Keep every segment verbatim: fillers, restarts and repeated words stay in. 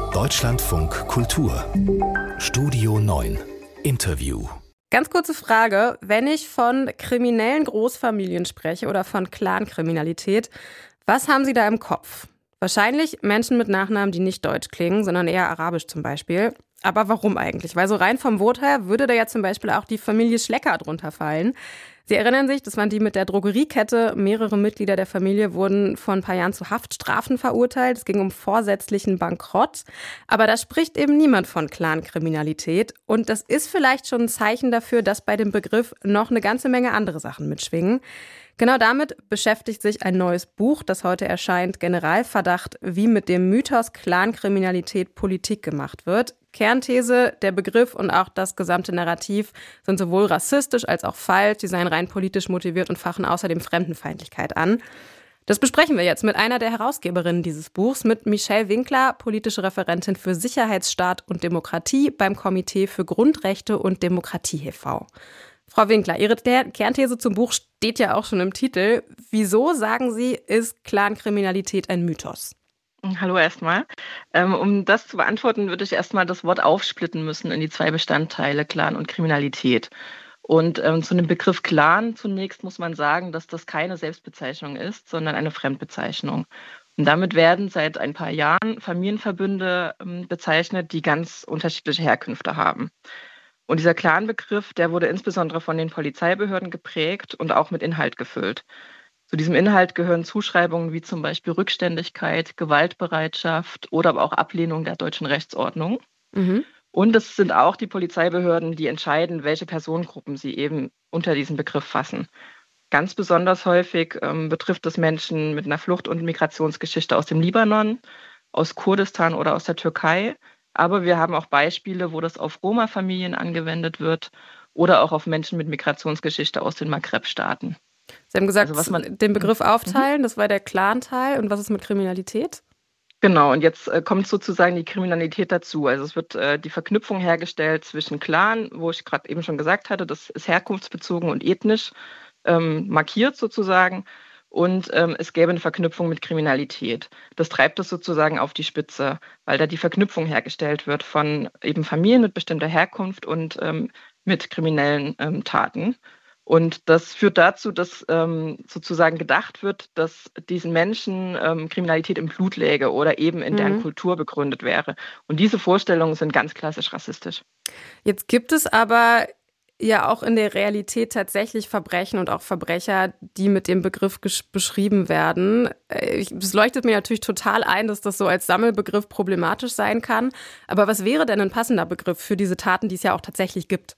Deutschlandfunk Kultur Studio neun Interview. Ganz kurze Frage, wenn ich von kriminellen Großfamilien spreche oder von Clankriminalität, was haben Sie da im Kopf? Wahrscheinlich Menschen mit Nachnamen, die nicht deutsch klingen, sondern eher arabisch zum Beispiel. Aber warum eigentlich? Weil so rein vom Wort her würde da ja zum Beispiel auch die Familie Schlecker drunter fallen. Sie erinnern sich, das waren die mit der Drogeriekette. Mehrere Mitglieder der Familie wurden vor ein paar Jahren zu Haftstrafen verurteilt. Es ging um vorsätzlichen Bankrott. Aber da spricht eben niemand von Clankriminalität. Und das ist vielleicht schon ein Zeichen dafür, dass bei dem Begriff noch eine ganze Menge andere Sachen mitschwingen. Genau damit beschäftigt sich ein neues Buch, das heute erscheint, Generalverdacht, wie mit dem Mythos Clankriminalität Politik gemacht wird. Kernthese, der Begriff und auch das gesamte Narrativ sind sowohl rassistisch als auch falsch, sie seien rein politisch motiviert und fachen außerdem Fremdenfeindlichkeit an. Das besprechen wir jetzt mit einer der Herausgeberinnen dieses Buchs, mit Michelle Winkler, politische Referentin für Sicherheitsstaat und Demokratie beim Komitee für Grundrechte und Demokratie e V Frau Winkler, Ihre Kernthese zum Buch steht ja auch schon im Titel. Wieso, sagen Sie, ist Clankriminalität ein Mythos? Hallo erstmal. Ähm, um das zu beantworten, würde ich erstmal das Wort aufsplitten müssen in die zwei Bestandteile, Clan und Kriminalität. Und ähm, zu dem Begriff Clan zunächst muss man sagen, dass das keine Selbstbezeichnung ist, sondern eine Fremdbezeichnung. Und damit werden seit ein paar Jahren Familienverbünde ähm, bezeichnet, die ganz unterschiedliche Herkünfte haben. Und dieser Clan-Begriff, der wurde insbesondere von den Polizeibehörden geprägt und auch mit Inhalt gefüllt. Zu diesem Inhalt gehören Zuschreibungen wie zum Beispiel Rückständigkeit, Gewaltbereitschaft oder aber auch Ablehnung der deutschen Rechtsordnung. Mhm. Und es sind auch die Polizeibehörden, die entscheiden, welche Personengruppen sie eben unter diesen Begriff fassen. Ganz besonders häufig ähm, betrifft es Menschen mit einer Flucht- und Migrationsgeschichte aus dem Libanon, aus Kurdistan oder aus der Türkei. Aber wir haben auch Beispiele, wo das auf Roma-Familien angewendet wird oder auch auf Menschen mit Migrationsgeschichte aus den Maghreb-Staaten. Sie haben gesagt, also was man, den Begriff aufteilen, das war der Clan-Teil. Und was ist mit Kriminalität? Genau, und jetzt äh, kommt sozusagen die Kriminalität dazu. Also es wird äh, die Verknüpfung hergestellt zwischen Clan, wo ich gerade eben schon gesagt hatte, das ist herkunftsbezogen und ethnisch ähm, markiert sozusagen. Und ähm, es gäbe eine Verknüpfung mit Kriminalität. Das treibt es sozusagen auf die Spitze, weil da die Verknüpfung hergestellt wird von eben Familien mit bestimmter Herkunft und ähm, mit kriminellen ähm, Taten. Und das führt dazu, dass ähm, sozusagen gedacht wird, dass diesen Menschen ähm, Kriminalität im Blut läge oder eben in mhm. deren Kultur begründet wäre. Und diese Vorstellungen sind ganz klassisch rassistisch. Jetzt gibt es aber ja auch in der Realität tatsächlich Verbrechen und auch Verbrecher, die mit dem Begriff gesch- beschrieben werden. Es leuchtet mir natürlich total ein, dass das so als Sammelbegriff problematisch sein kann. Aber was wäre denn ein passender Begriff für diese Taten, die es ja auch tatsächlich gibt?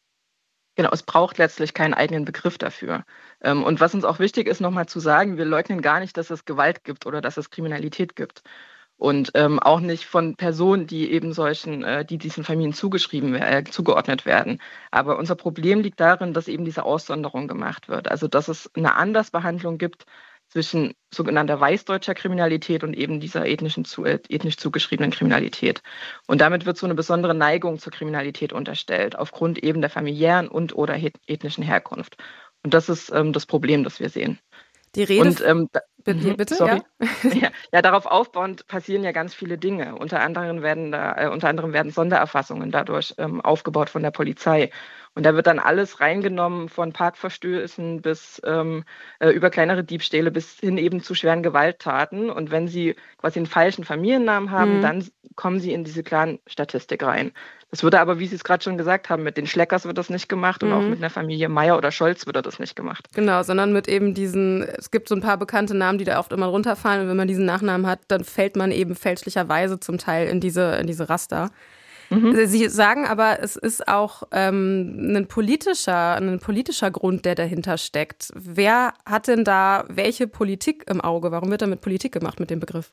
Genau, es braucht letztlich keinen eigenen Begriff dafür. Und was uns auch wichtig ist, nochmal zu sagen, wir leugnen gar nicht, dass es Gewalt gibt oder dass es Kriminalität gibt. Und ähm, auch nicht von Personen, die eben solchen, äh, die diesen Familien zugeschrieben, äh, zugeordnet werden. Aber unser Problem liegt darin, dass eben diese Aussonderung gemacht wird. Also dass es eine Andersbehandlung gibt zwischen sogenannter weißdeutscher Kriminalität und eben dieser ethnischen, zu, äh, ethnisch zugeschriebenen Kriminalität. Und damit wird so eine besondere Neigung zur Kriminalität unterstellt, aufgrund eben der familiären und oder ethnischen Herkunft. Und das ist ähm, das Problem, das wir sehen. Die Rede. Und, ähm, da, bitte, bitte sorry. Ja. ja, ja, darauf aufbauend passieren ja ganz viele Dinge. Unter anderem werden da, äh, unter anderem werden Sondererfassungen dadurch ähm, aufgebaut von der Polizei. Und da wird dann alles reingenommen, von Parkverstößen bis ähm, äh, über kleinere Diebstähle bis hin eben zu schweren Gewalttaten. Und wenn Sie quasi einen falschen Familiennamen haben, mhm. dann kommen Sie in diese Clan-Statistik rein. Das würde aber, wie Sie es gerade schon gesagt haben, mit den Schleckers wird das nicht gemacht und mhm. auch mit einer Familie Meier oder Scholz wird das nicht gemacht. Genau, sondern mit eben diesen, es gibt so ein paar bekannte Namen, die da oft immer runterfallen. Und wenn man diesen Nachnamen hat, dann fällt man eben fälschlicherweise zum Teil in diese, in diese Raster. Mhm. Sie sagen aber, es ist auch ähm, ein politischer, ein politischer Grund, der dahinter steckt. Wer hat denn da welche Politik im Auge? Warum wird damit Politik gemacht mit dem Begriff?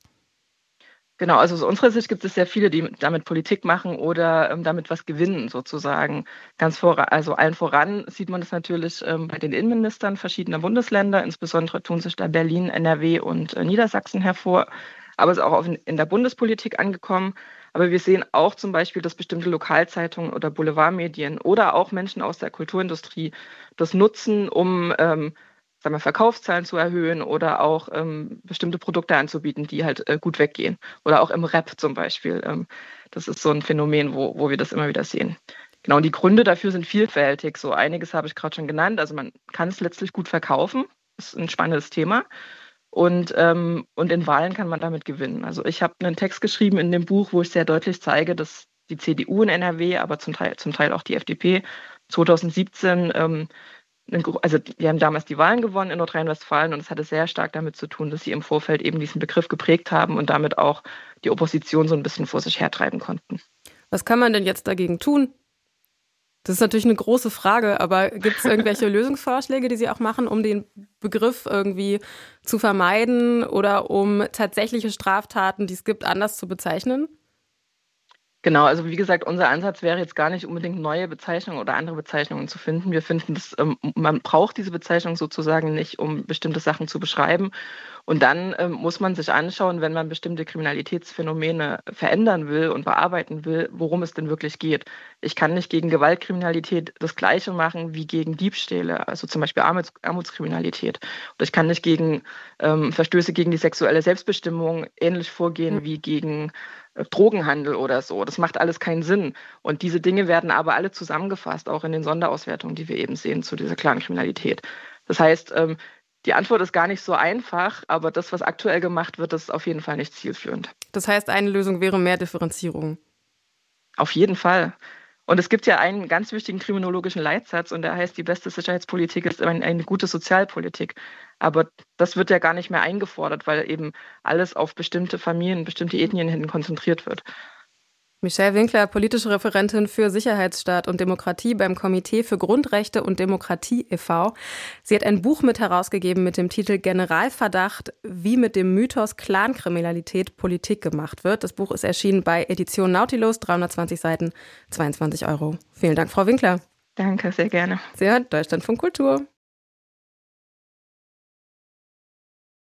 Genau, also aus unserer Sicht gibt es sehr viele, die damit Politik machen oder ähm, damit was gewinnen sozusagen. Ganz vor, also allen voran sieht man das natürlich ähm, bei den Innenministern verschiedener Bundesländer, insbesondere tun sich da Berlin, N R W und äh, Niedersachsen hervor, aber es ist auch auf, in der Bundespolitik angekommen. Aber wir sehen auch zum Beispiel, dass bestimmte Lokalzeitungen oder Boulevardmedien oder auch Menschen aus der Kulturindustrie das nutzen, um ähm, sagen wir, Verkaufszahlen zu erhöhen oder auch ähm, bestimmte Produkte anzubieten, die halt äh, gut weggehen. Oder auch im Rap zum Beispiel. Ähm, das ist so ein Phänomen, wo, wo wir das immer wieder sehen. Genau, und die Gründe dafür sind vielfältig. So einiges habe ich gerade schon genannt. Also man kann es letztlich gut verkaufen. Das ist ein spannendes Thema. Und, ähm, und in Wahlen kann man damit gewinnen. Also ich habe einen Text geschrieben in dem Buch, wo ich sehr deutlich zeige, dass die C D U in N R W, aber zum Teil, zum Teil auch die F D P zwanzig siebzehn, ähm, also die haben damals die Wahlen gewonnen in Nordrhein-Westfalen und es hatte sehr stark damit zu tun, dass sie im Vorfeld eben diesen Begriff geprägt haben und damit auch die Opposition so ein bisschen vor sich hertreiben konnten. Was kann man denn jetzt dagegen tun? Das ist natürlich eine große Frage, aber gibt es irgendwelche Lösungsvorschläge, die Sie auch machen, um den Begriff irgendwie zu vermeiden oder um tatsächliche Straftaten, die es gibt, anders zu bezeichnen? Genau, also wie gesagt, unser Ansatz wäre jetzt gar nicht unbedingt neue Bezeichnungen oder andere Bezeichnungen zu finden. Wir finden, dass, ähm, man braucht diese Bezeichnung sozusagen nicht, um bestimmte Sachen zu beschreiben. Und dann ähm, muss man sich anschauen, wenn man bestimmte Kriminalitätsphänomene verändern will und bearbeiten will, worum es denn wirklich geht. Ich kann nicht gegen Gewaltkriminalität das Gleiche machen wie gegen Diebstähle, also zum Beispiel Armuts- Armutskriminalität. Oder ich kann nicht gegen ähm, Verstöße gegen die sexuelle Selbstbestimmung ähnlich vorgehen wie gegen Drogenhandel oder so. Das macht alles keinen Sinn. Und diese Dinge werden aber alle zusammengefasst, auch in den Sonderauswertungen, die wir eben sehen zu dieser Clankriminalität. Das heißt, die Antwort ist gar nicht so einfach, aber das, was aktuell gemacht wird, ist auf jeden Fall nicht zielführend. Das heißt, eine Lösung wäre mehr Differenzierung. Auf jeden Fall. Und es gibt ja einen ganz wichtigen kriminologischen Leitsatz und der heißt, die beste Sicherheitspolitik ist eine, eine gute Sozialpolitik. Aber das wird ja gar nicht mehr eingefordert, weil eben alles auf bestimmte Familien, bestimmte Ethnien hin konzentriert wird. Michelle Winkler, politische Referentin für Sicherheitsstaat und Demokratie beim Komitee für Grundrechte und Demokratie e V Sie hat ein Buch mit herausgegeben mit dem Titel Generalverdacht, wie mit dem Mythos Clankriminalität Politik gemacht wird. Das Buch ist erschienen bei Edition Nautilus, dreihundertzwanzig Seiten, zweiundzwanzig Euro. Vielen Dank, Frau Winkler. Danke, sehr gerne. Sie hört Deutschlandfunk Kultur.